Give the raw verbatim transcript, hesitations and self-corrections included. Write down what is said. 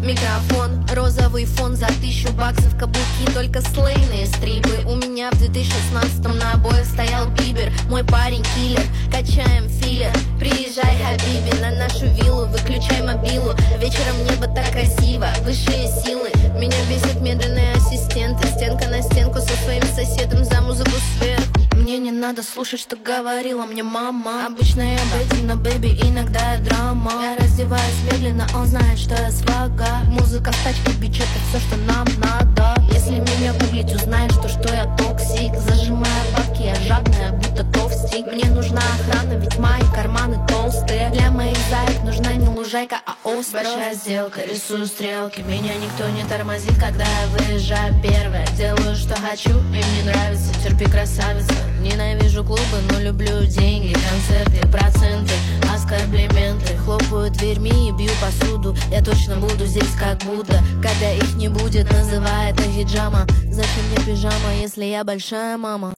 Микрофон, розовый фон за тысячу баксов, каблуки, только слейные стрипы. У меня в две тысячи шестнадцатом на обоях стоял Бибер. Мой парень киллер, качаем филлер. Приезжай, Хабиби, на нашу виллу, выключай мобилу. Вечером небо так красиво, высшие силы. Меня бесит медленные ассистенты. Стенка на стенку со своим соседом за музыку сверху. Мне не надо слушать, что говорила мне мама. Обычно я бэби, но бэби иногда я драма. Я раздеваюсь медленно, он знает, что я свага. Музыка в тачке, бич, это все, что нам надо. Если меня гуглить, узнаешь, то, что я токсик. Зажимая бабки, я жадная, будто товстик. Мне нужна охрана, ведь мои карманы толстые. Для моих заек нужна не лужайка, а остров. Большая сделка, рисую стрелки. Меня никто не тормозит, когда я выезжаю первая. Делаю, что хочу, им не нравится, терпи, красавица. Ненавижу клубы, но люблю деньги, концерты, проценты, аскорблементы. Хлопаю дверьми и бью посуду. Я точно буду здесь как Будда. Когда их не будет, называй это хиджама. Зачем мне пижама, если я большая мама?